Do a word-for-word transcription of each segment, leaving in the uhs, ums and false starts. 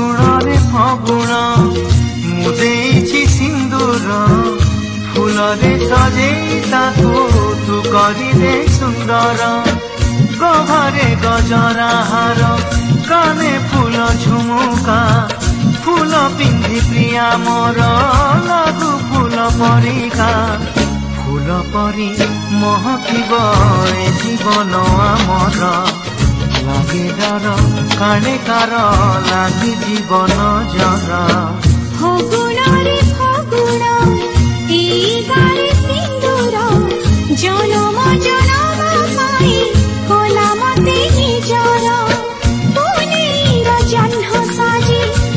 ଫଗୁଣରେ ଫଗୁଣ ମୁଁ ଦେଇଛି ସିନ୍ଦୁର ଫୁଲରେ ସଜେଇ ତାକୁ ତୁ କରିଦେ ସୁନ୍ଦର ଗହରେ ଗଜରା ହାର କାନେ ଫୁଲ ଝୁମୁକା फूल पिंधि प्रिया मोर लागू फूल परिका फूल परी महकिब ए जीवन आमर लागे डर काणे कार लागी जीवन जर फगुणरे फगुण एई गारे सिंदूर जनम जनम पाई कोला मते निजर पुनेर जह्न साजी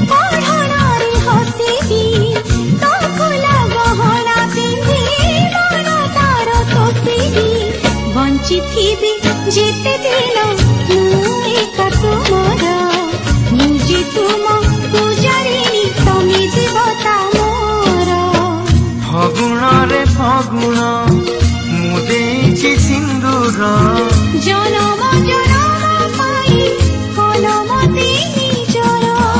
बंचिथिबी जेते दिन एक तुमर मुझे तुम पूजारिणी तमी देवता मोर फगुणरे फगुण मु देछि सिंदूर जनम जनम पाई कलमते निजर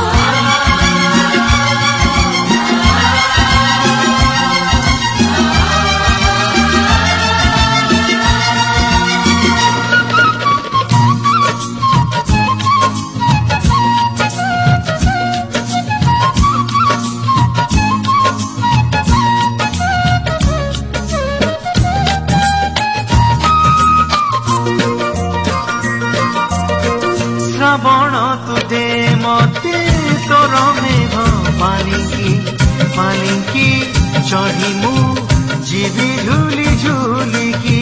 श्रावण तुदे मते तोर मेघ पालिकी पालिकी चढ़ी मु जीवी झूली झूलिकी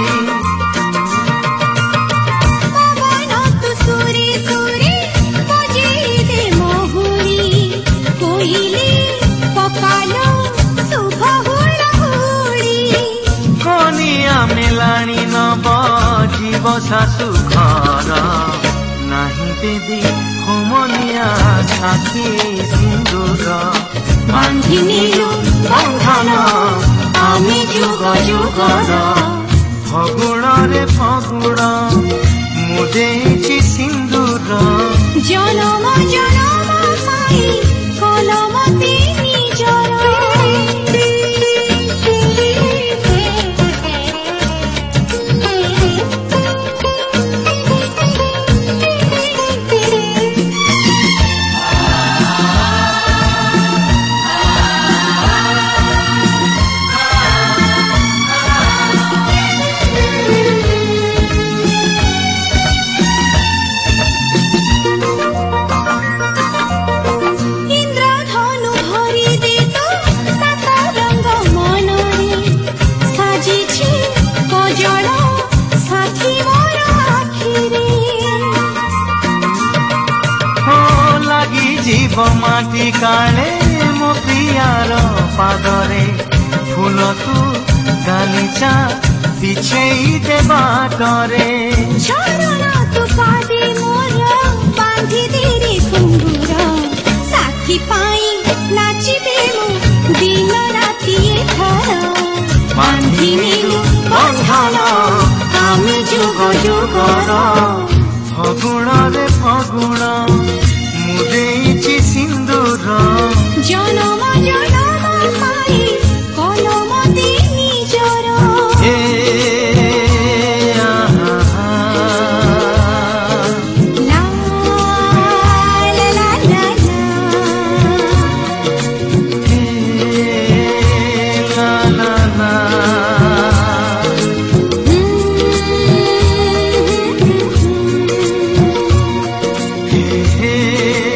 पवन तु सुरे सुरे बजेई दे महुरी कोइली पकालो शुभ हुड़ा हुड़ी कनिया मेलाणी न बजीव शाशु घर नाही देवी होमनिया साथी सिंदूर बांधिनीलु बंधन आमी जुग जुगर फगुणरे फगुण मु देछि सिंदूर जनम जनम पाई कलमते निजर जीव माटी काले मो प्रियार पादरे फूल तू गालीचा पिछेई दे बाटरे चरण तू पादे मोर बांधि देरे कुंगुर साथी पाई नाचिबे मु दिन राति एथर बांधिनीलु बंधन आमी जुग जुगर फगुणरे फगुण मु देछि सिंदूर जनम जनम पाई कलमते निजर हे